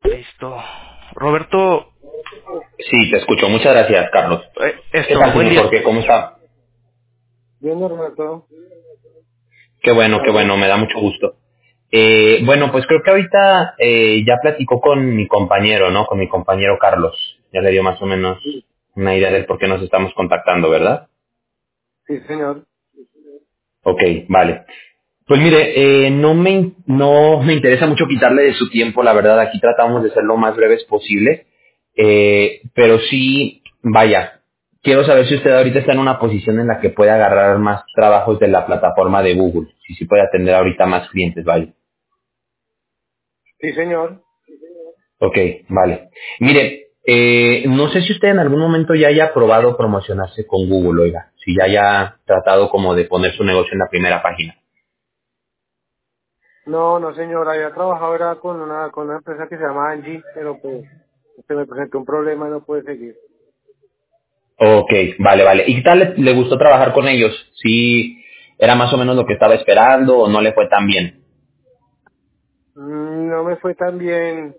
Listo. Roberto, Sí, te escucho. Muchas gracias, Carlos. ¿Qué tal, buen señor día. Jorge? ¿Cómo está? Bien, Norberto. Qué Carlos. bueno, me da mucho gusto. Bueno, pues creo que ahorita ya platicó con mi compañero, ¿no? Con mi compañero Carlos. Ya le dio más o menos Sí, una idea del por qué nos estamos contactando, ¿verdad? sí, señor. Ok, vale. Pues mire, no me interesa mucho quitarle de su tiempo, la verdad, aquí tratamos de ser lo más breves posible, pero sí, vaya, quiero saber si usted ahorita está en una posición en la que puede agarrar más trabajos de la plataforma de Google, si sí puede atender ahorita más clientes, vaya. Sí, señor. Ok, vale. Mire, no sé si usted en algún momento ya haya probado promocionarse con Google, oiga, si ya haya tratado como de poner su negocio en la primera página. No, no, señor. Había trabajado era con una empresa que se llama Angie, pero pues se me presentó un problema y no pude seguir. Ok, vale, vale. ¿Y qué tal le gustó trabajar con ellos? ¿Sí era más o menos lo que estaba esperando o no le fue tan bien? No me fue tan bien.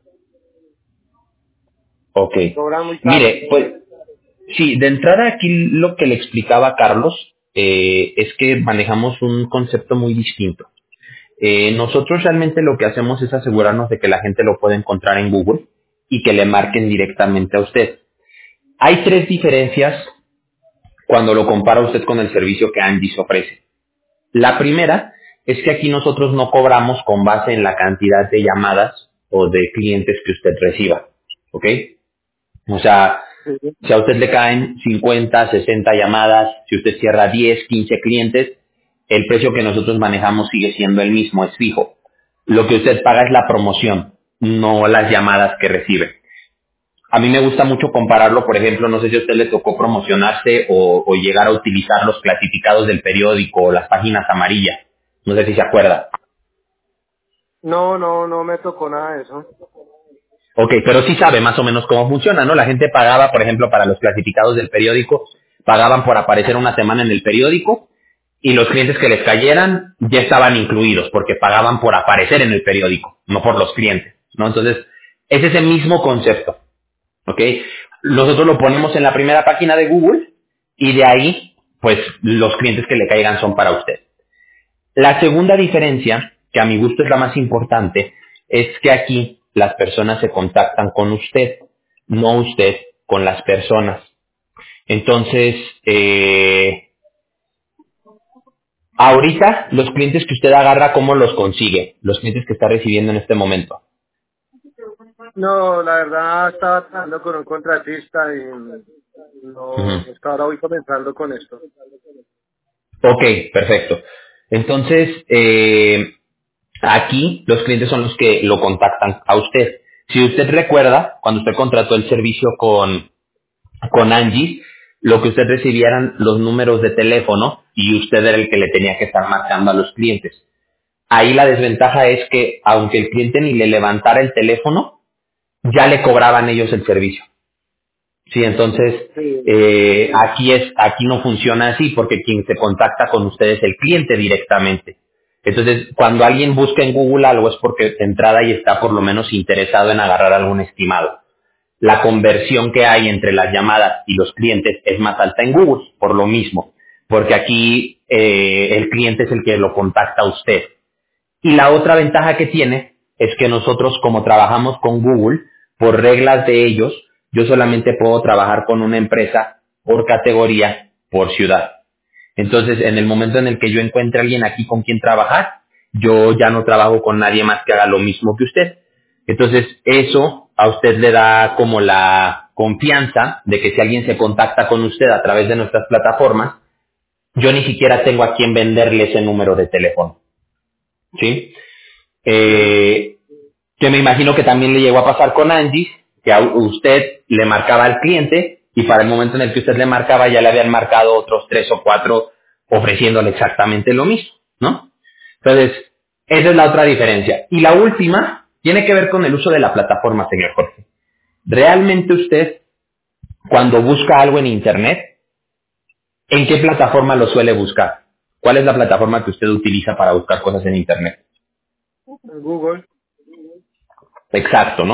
Ok. Cobran muy caro. Mire, pues sí, de entrada aquí lo que le explicaba Carlos es que manejamos un concepto muy distinto. Nosotros realmente lo que hacemos es asegurarnos de que la gente lo pueda encontrar en Google y que le marquen directamente a usted. Hay tres diferencias cuando lo compara usted con el servicio que Angie ofrece. La primera es que aquí nosotros no cobramos con base en la cantidad de llamadas o de clientes que usted reciba, ¿ok? O sea, Sí. si a usted le caen 50, 60 llamadas, si usted cierra 10, 15 clientes, el precio que nosotros manejamos sigue siendo el mismo, es fijo. Lo que usted paga es la promoción, no las llamadas que recibe. A mí me gusta mucho compararlo, por ejemplo, no sé si a usted le tocó promocionarse o llegar a utilizar los clasificados del periódico o las páginas amarillas. No sé si se acuerda. No, no, no me tocó nada de eso. Ok, pero sí sabe más o menos cómo funciona, ¿no? La gente pagaba, por ejemplo, para los clasificados del periódico, pagaban por aparecer una semana en el periódico y los clientes que les cayeran ya estaban incluidos porque pagaban por aparecer en el periódico, no por los clientes, ¿no? Entonces, es ese mismo concepto. ¿Ok? Nosotros lo ponemos en la primera página de Google y de ahí, pues los clientes que le caigan son para usted. La segunda diferencia, que a mi gusto es la más importante, es que aquí las personas se contactan con usted, no usted con las personas. Entonces, ahorita los clientes que usted agarra, ¿cómo los consigue? Los clientes que está recibiendo en este momento. No, la verdad estaba trabajando con un contratista y no, Ujú. hasta ahora voy comenzando con esto. Ok, perfecto. Entonces, aquí los clientes son los que lo contactan a usted. Si usted recuerda, cuando usted contrató el servicio con Angie, lo que usted recibía eran los números de teléfono y usted era el que le tenía que estar marcando a los clientes. Ahí la desventaja es que aunque el cliente ni le levantara el teléfono, ya le cobraban ellos el servicio. Sí, entonces Sí. aquí no funciona así porque quien se contacta con usted es el cliente directamente. Entonces, cuando alguien busca en Google algo es porque de entrada y está por lo menos interesado en agarrar algún estimado. La conversión que hay entre las llamadas y los clientes es más alta en Google, por lo mismo, porque aquí el cliente es el que lo contacta a usted. Y la otra ventaja que tiene es que nosotros, como trabajamos con Google, por reglas de ellos, yo solamente puedo trabajar con una empresa por categoría, por ciudad. Entonces, en el momento en el que yo encuentre a alguien aquí con quien trabajar, yo ya no trabajo con nadie más que haga lo mismo que usted. Entonces, eso a usted le da como la confianza de que si alguien se contacta con usted a través de nuestras plataformas, yo ni siquiera tengo a quien venderle ese número de teléfono. ¿Sí? Sí. Eh, que me imagino que también le llegó a pasar con Angie, que a usted le marcaba al cliente y para el momento en el que usted le marcaba ya le habían marcado otros tres o cuatro ofreciéndole exactamente lo mismo, ¿no? Entonces, esa es la otra diferencia. Y la última tiene que ver con el uso de la plataforma, señor Jorge. Realmente usted, cuando busca algo en Internet, ¿en qué plataforma lo suele buscar? ¿Cuál es la plataforma que usted utiliza para buscar cosas en Internet? En Google. Exacto, ¿no?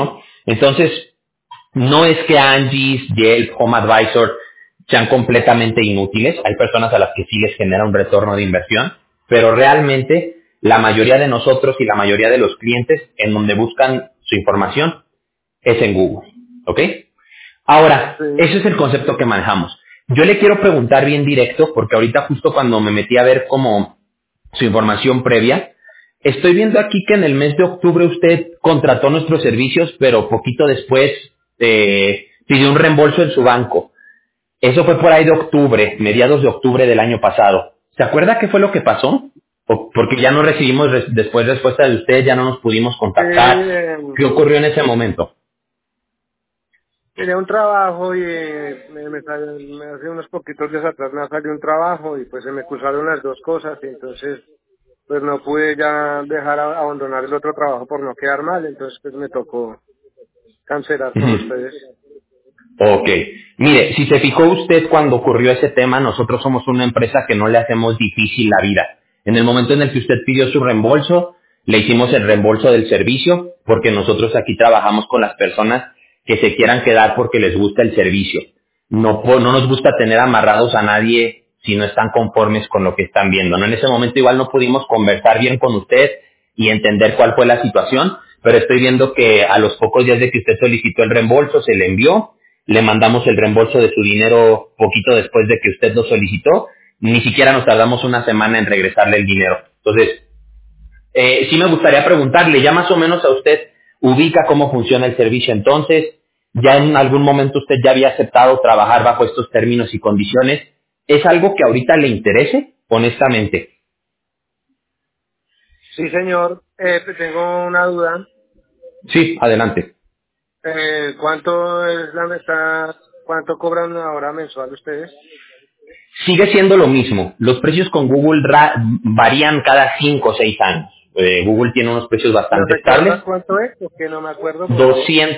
Entonces, no es que Angie's, Yelp, Home Advisor sean completamente inútiles. Hay personas a las que sí les genera un retorno de inversión, pero realmente la mayoría de nosotros y la mayoría de los clientes en donde buscan su información es en Google. ¿Ok? Ahora, Sí. ese es el concepto que manejamos. Yo le quiero preguntar bien directo, porque ahorita justo cuando me metí a ver como su información previa, estoy viendo aquí que en el mes de octubre usted contrató nuestros servicios, pero poquito después pidió un reembolso en su banco. Eso fue por ahí de octubre, mediados de octubre del año pasado. ¿Se acuerda qué fue lo que pasó? Porque ya no recibimos después respuesta de usted, ya no nos pudimos Sí, contactar. ¿Qué ocurrió en ese momento? tenía un trabajo y hace unos poquitos días atrás me salió un trabajo y pues se me cruzaron las dos cosas y entonces pues no pude ya dejar abandonar el otro trabajo por no quedar mal, entonces pues me tocó cancelar con Ujú. ustedes. Ok. Mire, si se fijó usted cuando ocurrió ese tema, nosotros somos una empresa que no le hacemos difícil la vida. En el momento en el que usted pidió su reembolso, le hicimos el reembolso del servicio, porque nosotros aquí trabajamos con las personas que se quieran quedar porque les gusta el servicio. No nos gusta tener amarrados a nadie si no están conformes con lo que están viendo, ¿no? En ese momento igual no pudimos conversar bien con usted y entender cuál fue la situación, pero estoy viendo que a los pocos días de que usted solicitó el reembolso, se le envió, le mandamos el reembolso de su dinero poquito después de que usted lo solicitó, ni siquiera nos tardamos una semana en regresarle el dinero. Entonces, sí me gustaría preguntarle, ya más o menos a usted ubica cómo funciona el servicio entonces, ya en algún momento usted ya había aceptado trabajar bajo estos términos y condiciones, ¿es algo que ahorita le interese? Honestamente. Sí, señor, pues tengo una duda. Sí, adelante. ¿Cuánto es cuánto cobran ahora mensual ustedes? Sigue siendo lo mismo. Los precios con Google varían cada 5 o 6 años. Google tiene unos precios ¿Me bastante estables. recuerda cuánto es? Porque no me acuerdo, por favor. 200,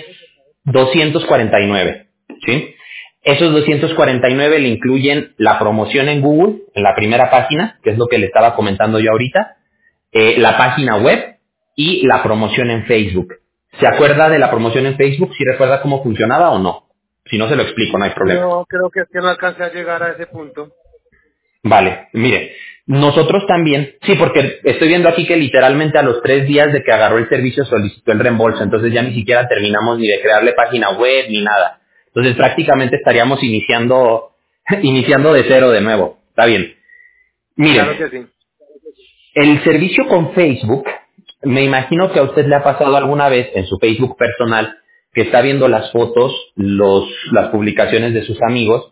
249. ¿Sí? Esos 249 le incluyen la promoción en Google, en la primera página, que es lo que le estaba comentando yo ahorita, la página web y la promoción en Facebook. ¿Se acuerda de la promoción en Facebook? ¿Si recuerda cómo funcionaba o no? Si no, se lo explico, no hay problema. No, creo que es que no alcancé a llegar a ese punto. Vale, mire, nosotros también, sí, porque estoy viendo aquí que literalmente a los 3 días de que agarró el servicio solicitó el reembolso, entonces ya ni siquiera terminamos ni de crearle página web ni nada. Entonces prácticamente estaríamos iniciando, iniciando de cero de nuevo. Está bien. Claro Mire, que sí. el servicio con Facebook, me imagino que a usted le ha pasado alguna vez en su Facebook personal que está viendo las fotos, las publicaciones de sus amigos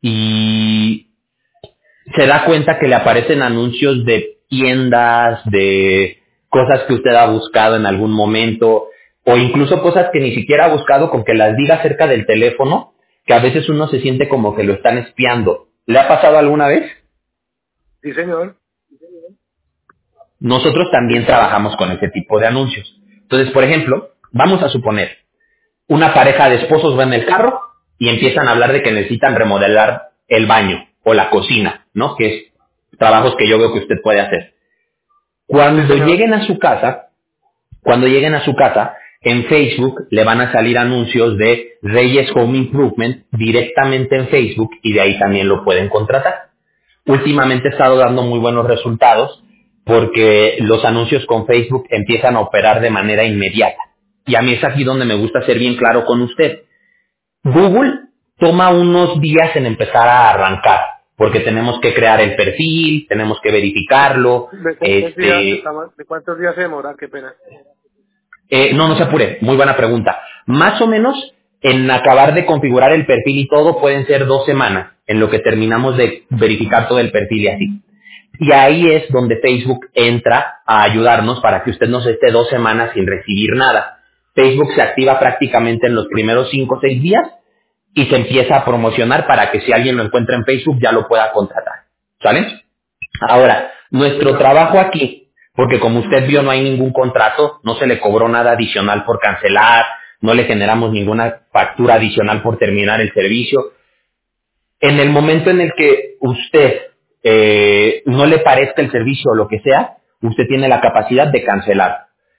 y se da cuenta que le aparecen anuncios de tiendas, de cosas que usted ha buscado en algún momento, o incluso cosas que ni siquiera ha buscado con que las diga cerca del teléfono, que a veces uno se siente como que lo están espiando. ¿Le ha pasado alguna vez? Sí, señor. Nosotros Sí, también claro. trabajamos con ese tipo de anuncios. Entonces, por ejemplo, vamos a suponer, una pareja de esposos va en el carro y empiezan a hablar de que necesitan remodelar el baño o la cocina, ¿no? Que es trabajos que yo veo que usted puede hacer. Sí, Cuando señor. lleguen a su casa, cuando lleguen a su casa, en Facebook le van a salir anuncios de Reyes Home Improvement directamente en Facebook y de ahí también lo pueden contratar. Últimamente he estado dando muy buenos resultados porque los anuncios con Facebook empiezan a operar de manera inmediata. Y a mí es aquí donde me gusta ser bien claro con usted. Google toma unos días en empezar a arrancar, porque tenemos que crear el perfil, tenemos que verificarlo, De cuántos días se demora? Qué pena. no se apure, muy buena pregunta. Más o menos en acabar de configurar el perfil y todo pueden ser 2 semanas en lo que terminamos de verificar todo el perfil y así. Y ahí es donde Facebook entra a ayudarnos para que usted no se esté 2 semanas sin recibir nada. Facebook se activa prácticamente en los primeros 5 o 6 días y se empieza a promocionar para que si alguien lo encuentra en Facebook ya lo pueda contratar. ¿Sale? Ahora, nuestro Bueno, trabajo aquí, porque como usted vio no hay ningún contrato, no se le cobró nada adicional por cancelar, no le generamos ninguna factura adicional por terminar el servicio. En el momento en el que usted no le parezca el servicio o lo que sea, usted tiene la capacidad de cancelar.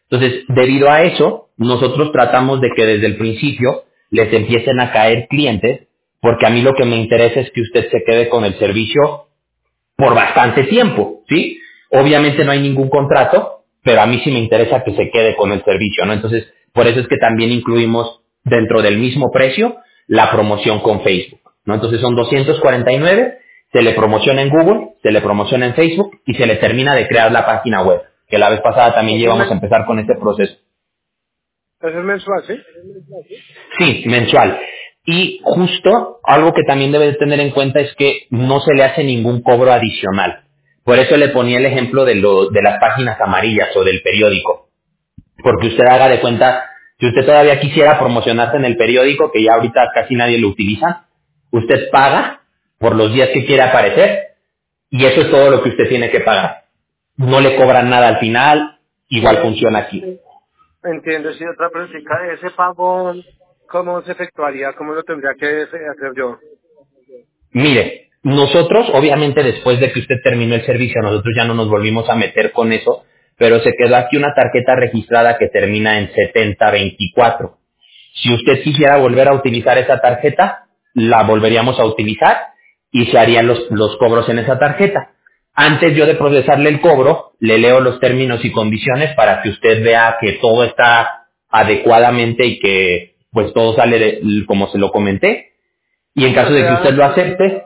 Entonces, debido a eso, nosotros tratamos de que desde el principio les empiecen a caer clientes, porque a mí lo que me interesa es que usted se quede con el servicio por bastante tiempo, ¿sí? Obviamente no hay ningún contrato, pero a mí sí me interesa que se quede con el servicio, ¿no? Entonces, por eso es que también incluimos dentro del mismo precio la promoción con Facebook, ¿no? Entonces son 249, se le promociona en Google, se le promociona en Facebook y se le termina de crear la página web, que la vez pasada también Eso es, llevamos a empezar con este proceso. eso es mensual, ¿sí? Sí, mensual. Y justo algo que también debe de tener en cuenta es que no se le hace ningún cobro adicional. Por eso le ponía el ejemplo de las páginas amarillas o del periódico. Porque usted haga de cuenta, si usted todavía quisiera promocionarse en el periódico, que ya ahorita casi nadie lo utiliza, usted paga por los días que quiera aparecer y eso es todo lo que usted tiene que pagar. No le cobran nada al final, igual funciona aquí. Entiendo, sí, otra pregunta. Ese pago, ¿cómo se efectuaría? ¿Cómo lo tendría que hacer yo? Mire, nosotros, obviamente después de que usted terminó el servicio, nosotros ya no nos volvimos a meter con eso, pero se quedó aquí una tarjeta registrada que termina en 7024. Si usted quisiera volver a utilizar esa tarjeta, la volveríamos a utilizar y se harían los cobros en esa tarjeta. Antes yo de procesarle el cobro, le leo los términos y condiciones para que usted vea que todo está adecuadamente y que pues todo sale como se lo comenté. Y en O caso de que usted sea, lo acepte,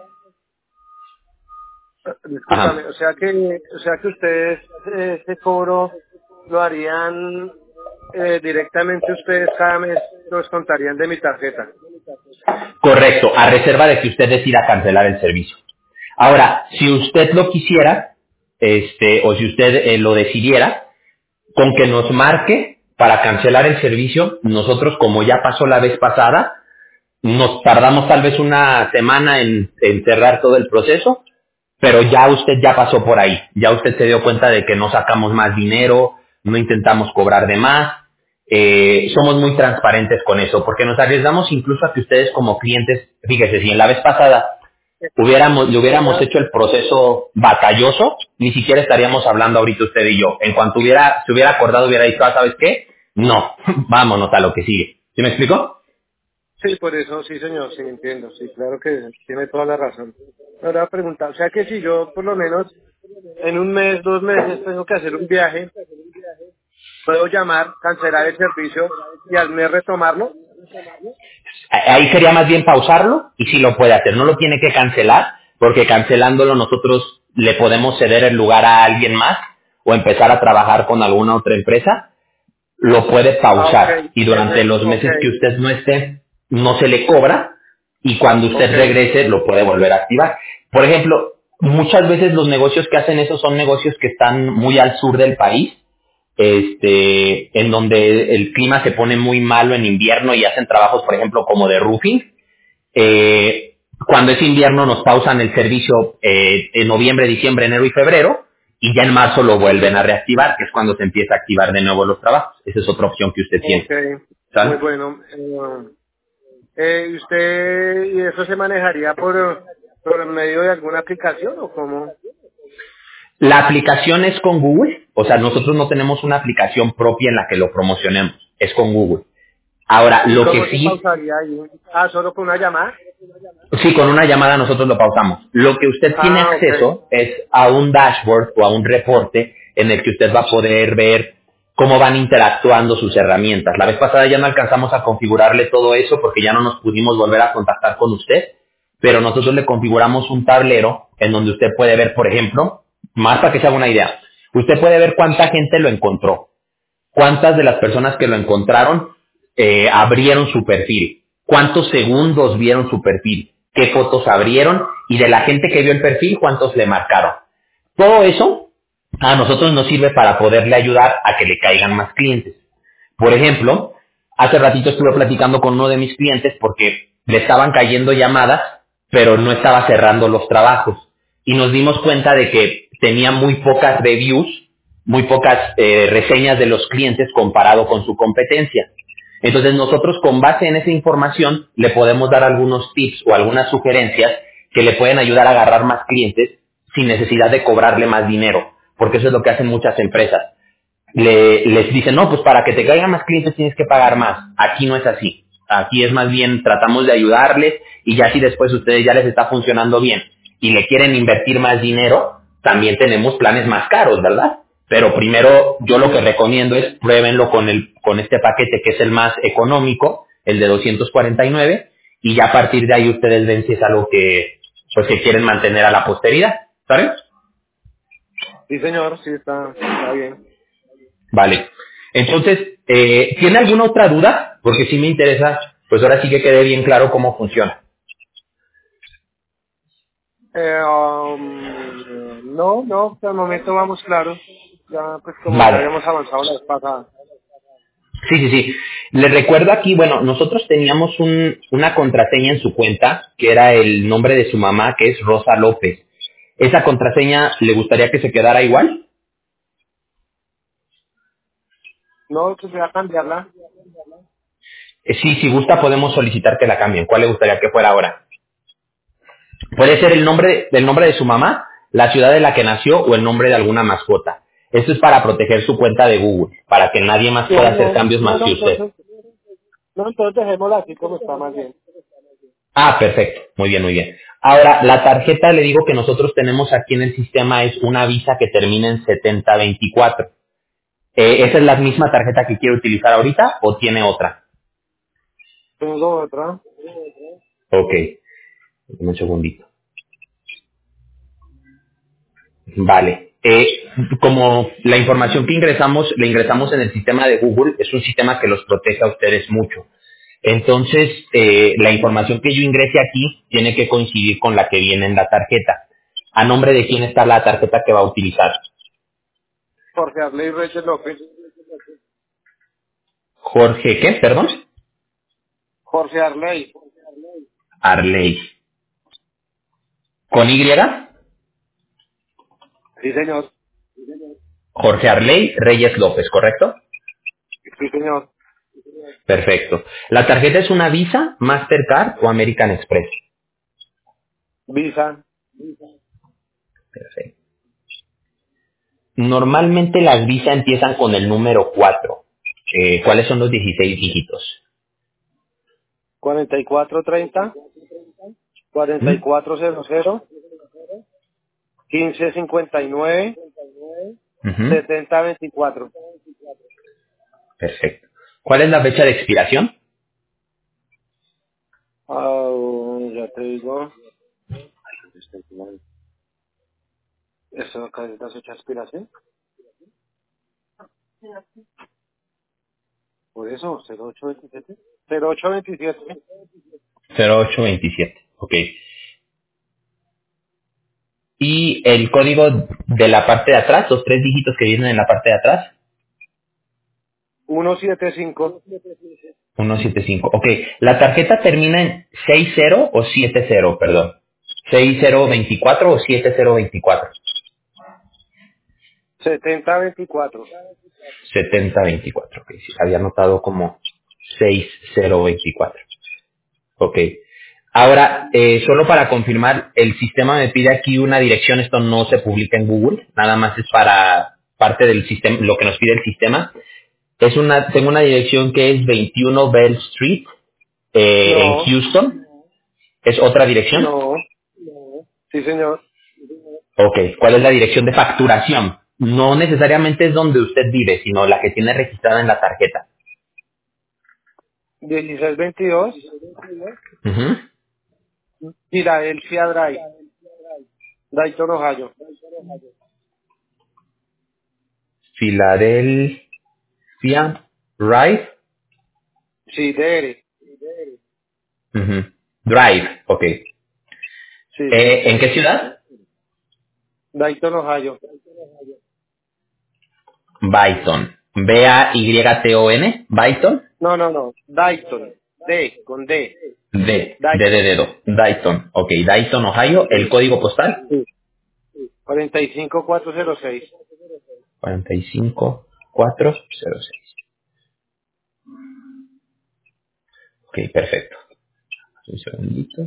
discúlpame, ajá, o sea que ustedes ese cobro lo harían directamente ustedes cada mes, lo descontarían de mi tarjeta. correcto, a reserva de que usted decida cancelar el servicio. Ahora, si usted lo quisiera, o si usted lo decidiera, con que nos marque para cancelar el servicio, nosotros como ya pasó la vez pasada, nos tardamos tal vez una semana en cerrar todo el proceso, pero ya usted ya pasó por ahí, ya usted se dio cuenta de que no sacamos más dinero, no intentamos cobrar de más, somos muy transparentes con eso, porque nos arriesgamos incluso a que ustedes como clientes, fíjese, si en la vez pasada le hubiéramos hecho el proceso batalloso, ni siquiera estaríamos hablando ahorita usted y yo. En cuanto se hubiera acordado, hubiera dicho, ¿sabes qué? No, vámonos a lo que sigue. ¿Sí me explico? Sí, por eso, sí, señor, sí, entiendo, sí, claro que tiene toda la razón. Ahora pregunta, o sea que si yo por lo menos en un mes, 2 meses tengo que hacer un viaje, ¿puedo llamar, cancelar el servicio y al mes retomarlo? Ahí sería más bien pausarlo y si lo puede hacer. No lo tiene que cancelar, porque cancelándolo nosotros le podemos ceder el lugar a alguien más o empezar a trabajar con alguna otra empresa. Lo puede Ah, ok, pausar y durante los ok, meses que usted no esté, no se le cobra y cuando usted ok, regrese lo puede volver a activar. Por ejemplo, muchas veces los negocios que hacen eso son negocios que están muy al sur del país, en donde el clima se pone muy malo en invierno y hacen trabajos, por ejemplo, como de roofing. Cuando es invierno nos pausan el servicio en noviembre, diciembre, enero y febrero y ya en marzo lo vuelven a reactivar, que es cuando se empieza a activar de nuevo los trabajos. Esa es otra opción que usted tiene. ok, muy ¿Sale? bueno. ¿Y eso se manejaría por medio de alguna aplicación o cómo? La aplicación es con Google, o sea, nosotros no tenemos una aplicación propia en la que lo promocionemos, es con Google. Ahora, ¿Y lo cómo que se sí, pausaría ahí? Ah, solo con una llamada. sí, con una llamada nosotros lo pausamos. Lo que usted tiene Ah, ok, acceso es a un dashboard o a un reporte en el que usted va a poder ver cómo van interactuando sus herramientas. La vez pasada ya no alcanzamos a configurarle todo eso porque ya no nos pudimos volver a contactar con usted, pero nosotros le configuramos un tablero en donde usted puede ver, por ejemplo, más para que se haga una idea, usted puede ver cuánta gente lo encontró, cuántas de las personas que lo encontraron abrieron su perfil, cuántos segundos vieron su perfil, qué fotos abrieron y de la gente que vio el perfil, cuántos le marcaron. Todo eso a nosotros nos sirve para poderle ayudar a que le caigan más clientes. Por ejemplo, hace ratito estuve platicando con uno de mis clientes porque le estaban cayendo llamadas, pero no estaba cerrando los trabajos. Y nos dimos cuenta de que tenía muy pocas reviews, muy pocas reseñas de los clientes comparado con su competencia. Entonces nosotros con base en esa información le podemos dar algunos tips o algunas sugerencias que le pueden ayudar a agarrar más clientes sin necesidad de cobrarle más dinero, porque eso es lo que hacen muchas empresas. les dicen, no, pues para que te caigan más clientes tienes que pagar más. Aquí no es así. Aquí es más bien tratamos de ayudarles y ya si después ustedes ya les está funcionando bien y le quieren invertir más dinero, también tenemos planes más caros, ¿verdad? Pero primero yo lo que recomiendo es pruébenlo con este paquete que es el más económico, el de 249, y ya a partir de ahí ustedes ven si es algo que pues que quieren mantener a la posteridad, ¿saben? Sí, señor, sí, está bien. Vale. Entonces, ¿tiene alguna otra duda? Porque sí me interesa, pues ahora sí que quede bien claro cómo funciona. No, de momento vamos claro. Ya, pues como ya Vale. habíamos avanzado la vez pasada. Sí, sí, sí. Les recuerdo aquí, bueno, nosotros teníamos una contraseña en su cuenta, que era el nombre de su mamá, que es Rosa López. ¿Esa contraseña le gustaría que se quedara igual? No, pues voy a cambiarla. Sí, si gusta podemos solicitar que la cambien. ¿Cuál le gustaría que fuera ahora? Puede ser el nombre de su mamá, la ciudad de la que nació o el nombre de alguna mascota. Esto es para proteger su cuenta de Google, para que nadie más No, pueda hacer no, cambios no, más no, que usted. entonces, no, entonces dejémosla así como está más bien. Ah, perfecto. Muy bien, muy bien. Ahora, la tarjeta, le digo que nosotros tenemos aquí en el sistema es una Visa que termina en 7024. ¿Esa es la misma tarjeta que quiere utilizar ahorita o tiene otra? Tengo otra. Ok, un segundito. Vale. Como la información que ingresamos, la ingresamos en el sistema de Google, es un sistema que los protege a ustedes mucho. Entonces, la información que yo ingrese aquí tiene que coincidir con la que viene en la tarjeta. ¿A nombre de quién está la tarjeta que va a utilizar? Jorge Arley Reyes López. Jorge, ¿qué? Perdón. Jorge Arley. Arley. ¿Con Y? Sí, señor. Jorge Arley Reyes López, ¿correcto? Sí, señor. Perfecto. ¿La tarjeta es una Visa, Mastercard o American Express? Visa. Perfecto. Normalmente las Visa empiezan con el número 4. ¿Cuáles son los 16 dígitos? 4430, ¿Mm? 4400, 1559, Ujú. 7024. Perfecto. ¿Cuál es la fecha de expiración? Ya te digo. Eso acá es la fecha de expiración. Por eso, 0827. 0827. 0827. Ok. ¿Y el código de la parte de atrás, los tres dígitos que vienen en la parte de atrás? 175. 175. Ok. ¿La tarjeta termina en 60 o 70? Perdón. 6024 o 7024. 7024. 7024. Ok. Sí, había notado como 6024. Ok. Ahora, solo para confirmar, el sistema me pide aquí una dirección. Esto no se publica en Google. Nada más es para parte del sistema, lo que nos pide el sistema. Tengo una dirección que es 21 Bell Street, en No, Houston. ¿Es otra dirección? no. Sí, señor. Ok, ¿cuál es la dirección de facturación? No necesariamente es donde usted vive, sino la que tiene registrada en la tarjeta. 1622. Ujú. Philadelphia Drive. Dayton, Ohio. Philadelphia Drive. Sí, DR. Ujú. Drive, ok. Sí, sí. ¿En qué ciudad? Dayton, Ohio. Byton. Byton. Byton. No. Dayton. Con D. De Dayton. dedo. Dayton. Ok, Dayton, Ohio. El Sí, código postal. sí. 45406. 45406. Ok, perfecto. Un segundito.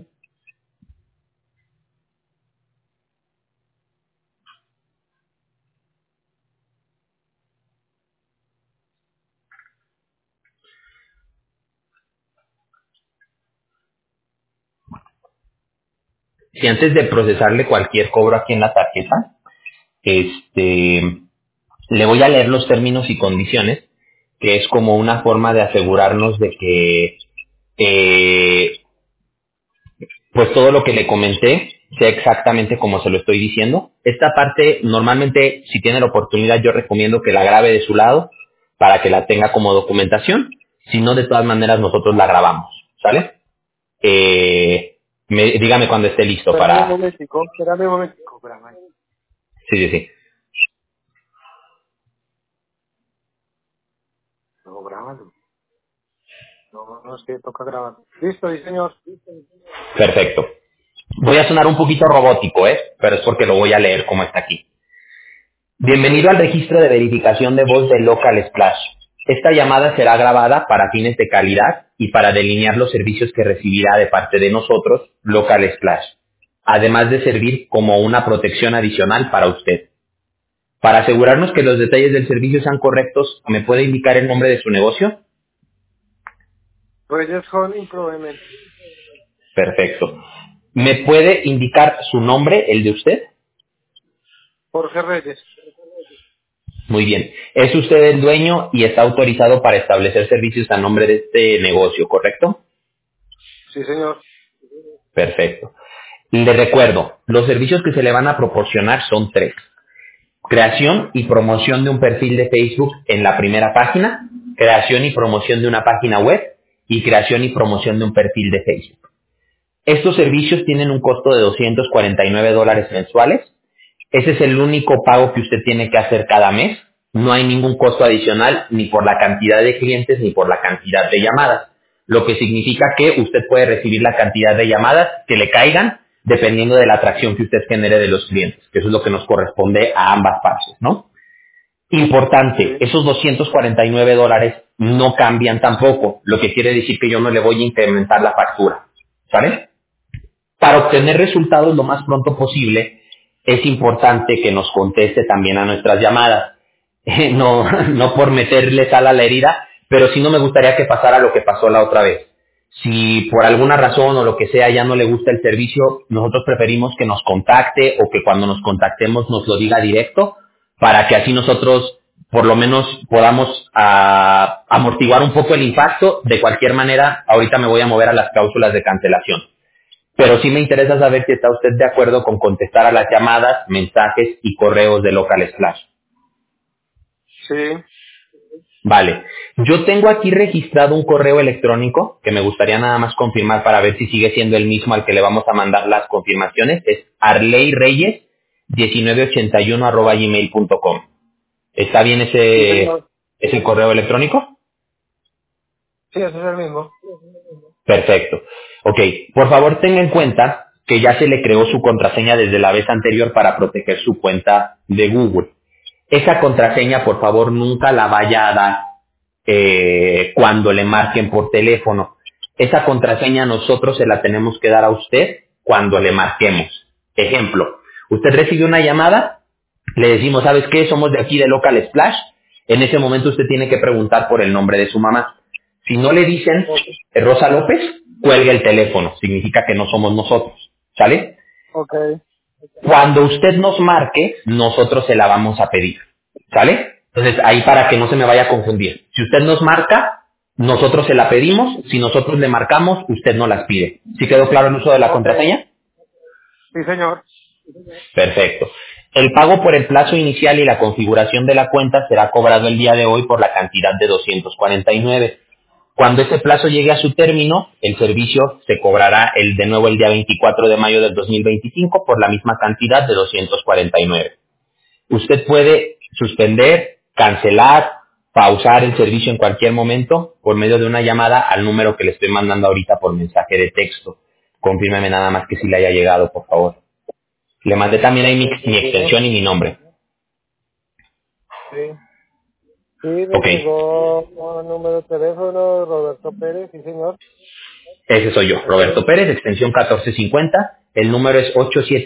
si antes de procesarle cualquier cobro aquí en la tarjeta, le voy a leer los términos y condiciones, que es como una forma de asegurarnos de que pues todo lo que le comenté sea exactamente como se lo estoy diciendo. Esta parte, normalmente, si tiene la oportunidad, yo recomiendo que la grabe de su lado para que la tenga como documentación. Si no, de todas maneras, nosotros la grabamos, ¿sale? Dígame cuando esté listo para... Espérame un momentico, espérame. Sí, sí, sí. No, grábalo. No, no, es que toca grabar. Listo, sí, señor. Perfecto. Voy a sonar un poquito robótico, ¿eh? Pero es porque lo voy a leer como está aquí. Bienvenido al registro de verificación de voz de Local Splash. Esta llamada será grabada para fines de calidad y para delinear los servicios que recibirá de parte de nosotros, Local Splash, además de servir como una protección adicional para usted. Para asegurarnos que los detalles del servicio sean correctos, ¿me puede indicar el nombre de su negocio? Reyes Home Improvement. Perfecto. ¿Me puede indicar su nombre, el de usted? Jorge Reyes. Muy bien. Es usted el dueño y está autorizado para establecer servicios a nombre de este negocio, ¿correcto? Sí, señor. Perfecto. Le recuerdo, los servicios que se le van a proporcionar son 3. Creación y promoción de un perfil de Facebook en la primera página, creación y promoción de una página web y creación y promoción de un perfil de Facebook. Estos servicios tienen un costo de $249 mensuales. Ese es el único pago que usted tiene que hacer cada mes. No hay ningún costo adicional ni por la cantidad de clientes ni por la cantidad de llamadas. Lo que significa que usted puede recibir la cantidad de llamadas que le caigan dependiendo de la atracción que usted genere de los clientes, que eso es lo que nos corresponde a ambas partes, ¿no? Importante, Sí. esos $249 no cambian tampoco, lo que quiere decir que yo no le voy a incrementar la factura, ¿sale? Para obtener resultados lo más pronto posible, es importante que nos conteste también a nuestras llamadas. No por meterle sal a la herida, pero sí no me gustaría que pasara lo que pasó la otra vez. Si por alguna razón o lo que sea ya no le gusta el servicio, nosotros preferimos que nos contacte o que cuando nos contactemos nos lo diga directo para que así nosotros por lo menos podamos amortiguar un poco el impacto. De cualquier manera, ahorita me voy a mover a las cláusulas de cancelación. Pero sí me interesa saber si está usted de acuerdo con contestar a las llamadas, mensajes y correos de Local Splash. Sí. Vale. Yo tengo aquí registrado un correo electrónico que me gustaría nada más confirmar para ver si sigue siendo el mismo al que le vamos a mandar las confirmaciones. Es arleyreyes1981@gmail.com. ¿Está bien Sí, ese señor. correo electrónico? Sí, ese es el mismo. Perfecto. Ok, por favor tenga en cuenta que ya se le creó su contraseña desde la vez anterior para proteger su cuenta de Google. Esa contraseña, por favor, nunca la vaya a dar cuando le marquen por teléfono. Esa contraseña nosotros se la tenemos que dar a usted cuando le marquemos. Ejemplo, usted recibe una llamada, le decimos, ¿sabes qué? Somos de aquí de Local Splash. En ese momento usted tiene que preguntar por el nombre de su mamá. Si no le dicen Ok. Rosa López, cuelga el teléfono. Significa que no somos nosotros. ¿Sale? Ok. Cuando usted nos marque, nosotros se la vamos a pedir. ¿Sale? Entonces, ahí para que no se me vaya a confundir. Si usted nos marca, nosotros se la pedimos. Si nosotros le marcamos, usted no las pide. ¿Sí quedó claro el uso de la Ok. contraseña? Sí, señor. Perfecto. El pago por el plazo inicial y la configuración de la cuenta será cobrado el día de hoy por la cantidad de 249. Cuando ese plazo llegue a su término, el servicio se cobrará de nuevo el día 24 de mayo del 2025 por la misma cantidad de 249. Usted puede suspender, cancelar, pausar el servicio en cualquier momento por medio de una llamada al número que le estoy mandando ahorita por mensaje de texto. Confírmeme nada más que si le haya llegado, por favor. Le mandé también ahí mi Llegó. extensión y mi nombre. Sí. Sí, me Ok, llegó un número de teléfono, Roberto Pérez, sí, señor. ese soy yo, Roberto Pérez, extensión 1450. El número es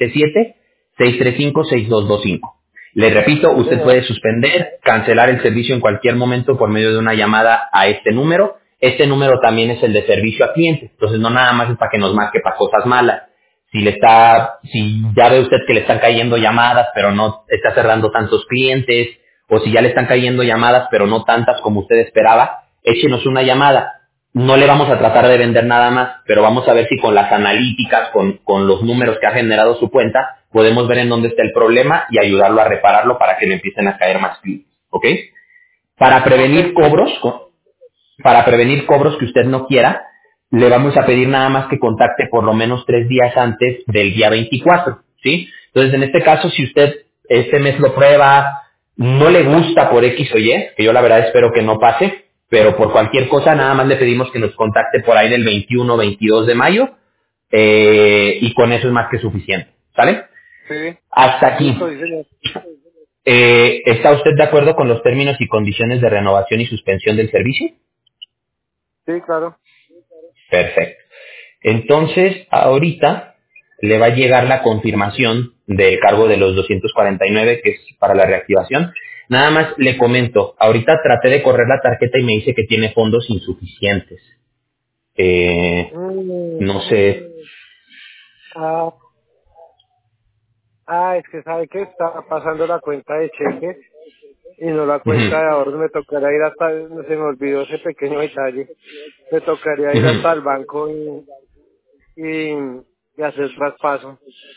877-635-6225. Le repito, Sí, usted puede señor. suspender, cancelar el servicio en cualquier momento por medio de una llamada a este número. Este número también es el de servicio a cliente, entonces no nada más es para que nos marque para cosas malas, si ya ve usted que le están cayendo llamadas, pero no está cerrando tantos clientes, o si ya le están cayendo llamadas, pero no tantas como usted esperaba, échenos una llamada. No le vamos a tratar de vender nada más, pero vamos a ver si con las analíticas, con los números que ha generado su cuenta, podemos ver en dónde está el problema y ayudarlo a repararlo para que le empiecen a caer más clientes, ¿ok? Para Ok, prevenir cobros, para prevenir cobros que usted no quiera, le vamos a pedir nada más que contacte por lo menos 3 días antes del día 24, ¿sí? Entonces, en este caso, si usted este mes lo prueba, no le gusta por X o Y, que yo la verdad espero que no pase, pero por cualquier cosa nada más le pedimos que nos contacte por ahí del 21 o 22 de mayo, y con eso es más que suficiente, ¿sale? sí, Hasta aquí. listo, sí, señor. ¿Está usted de acuerdo con los términos y condiciones de renovación y suspensión del servicio? Sí, claro. Perfecto. Entonces, ahorita le va a llegar la confirmación del cargo de los 249, que es para la reactivación. Nada más le comento, ahorita traté de correr la tarjeta y me dice que tiene fondos insuficientes. Mm, No sé. ah, es que sabe que está pasando la cuenta de cheques y no la cuenta Ujú, de ahorros. Me tocará ir hasta, se me olvidó ese pequeño detalle. Me tocaría ir ujú. hasta el banco y, y hacer traspaso.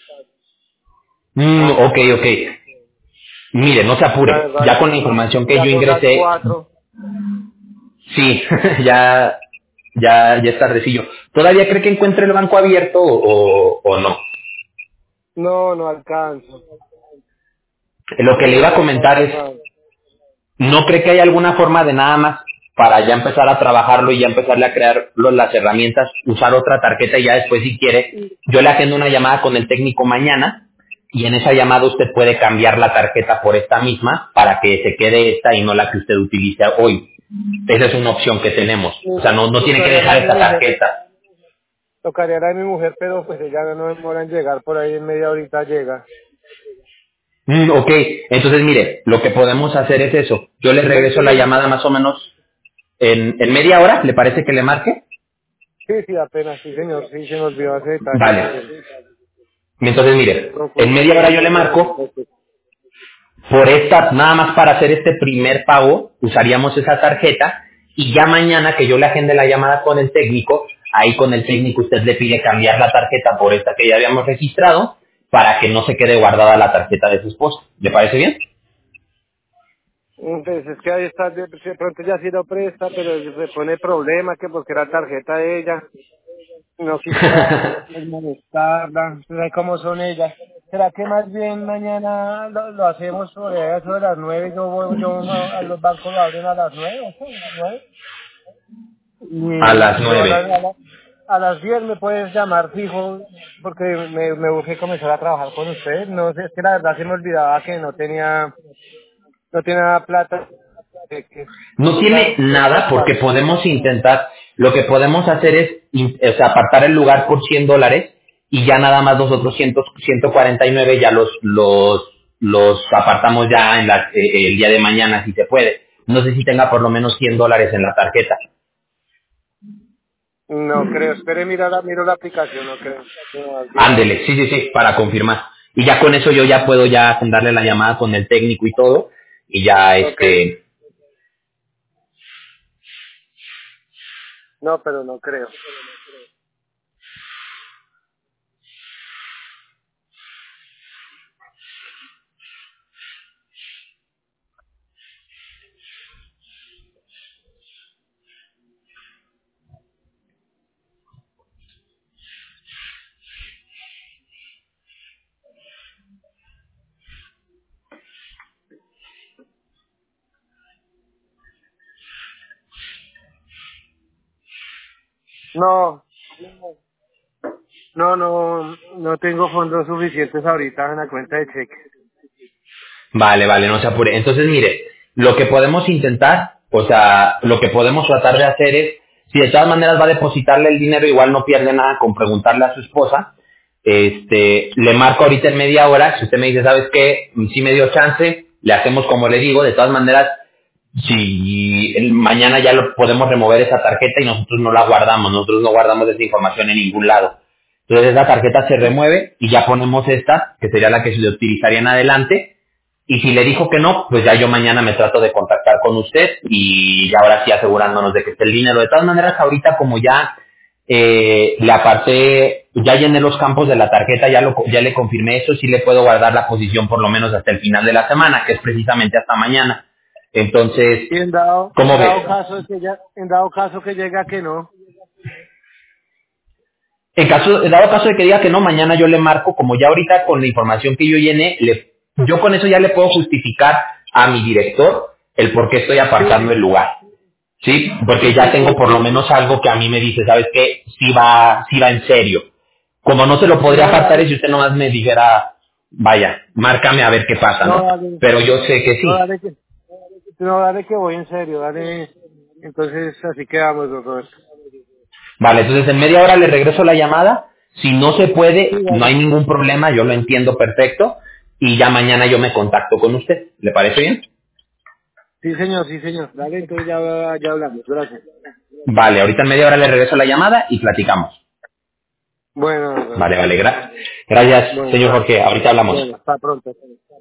Ok, ok. Mire, no se La apure. verdad, Ya con la información que ya yo son las ingresé, 4. sí, ya es tardecillo. ¿Todavía cree que encuentre el banco abierto o no? No, no alcanzo. Lo que le Todo iba a ya está comentar es, cerrado. ¿no cree que hay alguna forma de nada más para ya empezar a trabajarlo y ya empezarle a crear las herramientas, usar otra tarjeta y ya después si quiere, yo le agendo una llamada con el técnico mañana y en esa llamada usted puede cambiar la tarjeta por esta misma para que se quede esta y no la que usted utilice hoy? Esa es una opción que tenemos. O sea, no tiene que Tocaría la dejar de mi esta mujer. tarjeta. Tocaría la de mi mujer, pero pues ella no demora en llegar, por ahí en media horita llega. Ok, entonces mire, lo que podemos hacer es eso. Yo le regreso la llamada más o menos en media hora, ¿le parece que le marque? Sí, sí, apenas, sí señor, sí, se me olvidó ese detalle, sí Vale. señor. Entonces, mire, No fue en media hora yo le no, no marco, fue que- por esta, nada más para hacer este primer pago, usaríamos esa tarjeta y ya mañana que yo le agende la llamada con el técnico, ahí con el técnico usted le pide cambiar la tarjeta por esta que ya habíamos registrado para que no se quede guardada la tarjeta de su esposa. ¿Le parece bien? Entonces es que ahí está, de pronto ya sí lo presta, pero se pone problema que porque era tarjeta de ella, no quisiera pues, molestarla, ¿sabes cómo son ellas? ¿Será que más bien mañana lo hacemos sobre eso de las 9? A los bancos lo abren a las 9, ¿o qué? 9. A las Y yo 9. a las 10 me puedes llamar fijo porque me urge comenzar a trabajar con usted. No sé, es que la verdad se me olvidaba que no tenía plata. Que No tiene el nada porque traspaso. podemos intentar, lo que podemos hacer es o sea, apartar el lugar por $100 y ya nada más los otros 149 ya los apartamos ya el día de mañana si se puede. No sé si tenga por lo menos $100 en la tarjeta. No creo, espere, miro la aplicación, no creo. No, más bien. Ándele, sí, sí, sí, para confirmar. Y ya con eso yo ya puedo ya darle la llamada con el técnico y todo y ya Ok, no, pero no creo. No, no tengo fondos suficientes ahorita en la cuenta de cheques. Vale, vale, no se apure. Entonces, mire, lo que podemos intentar, o sea, lo que podemos tratar de hacer es, si de todas maneras va a depositarle el dinero, igual no pierde nada con preguntarle a su esposa. Le marco ahorita en media hora, si usted me dice, ¿sabes qué? Sí me dio chance, le hacemos como le digo, de todas maneras, si mañana ya lo podemos remover esa tarjeta y nosotros no la guardamos, nosotros no guardamos esa información en ningún lado. Entonces esa tarjeta se remueve y ya ponemos esta, que sería la que se le utilizaría en adelante. Y si le dijo que no, pues ya yo mañana me trato de contactar con usted y ahora sí asegurándonos de que esté el dinero. De todas maneras, ahorita como ya le aparté, ya llené los campos de la tarjeta, ya le confirmé eso, sí le puedo guardar la posición por lo menos hasta el final de la semana, que es precisamente hasta mañana. Entonces, Y ¿cómo ve? en dado caso que llega que no. En dado caso de que diga que no, mañana yo le marco, como ya ahorita con la información que yo llené, yo con eso ya le puedo justificar a mi director el por qué estoy apartando Sí, el lugar. ¿Sí? Porque ya sí, tengo por lo menos algo que a mí me dice, ¿sabes qué? Sí va en serio. Como no se lo podría no, apartar dale, y si usted nomás me dijera, vaya, márcame a ver qué pasa, no, ¿no? dale, Pero yo sé que no, sí. dale que, no, dale que voy en serio, dale. Entonces así quedamos, doctor. Vale, entonces en media hora le regreso la llamada. Si no se Sí, puede, no dale. hay ningún problema, yo lo entiendo perfecto. Y ya mañana yo me contacto con usted. ¿Le parece bien? Sí, señor, sí, señor. Dale, entonces ya hablamos. Gracias. Vale, ahorita en media hora le regreso la llamada y platicamos. Bueno, doctor. Vale, vale, gracias, Bueno, señor gracias. Jorge. Ahorita hablamos. Bueno, hasta pronto.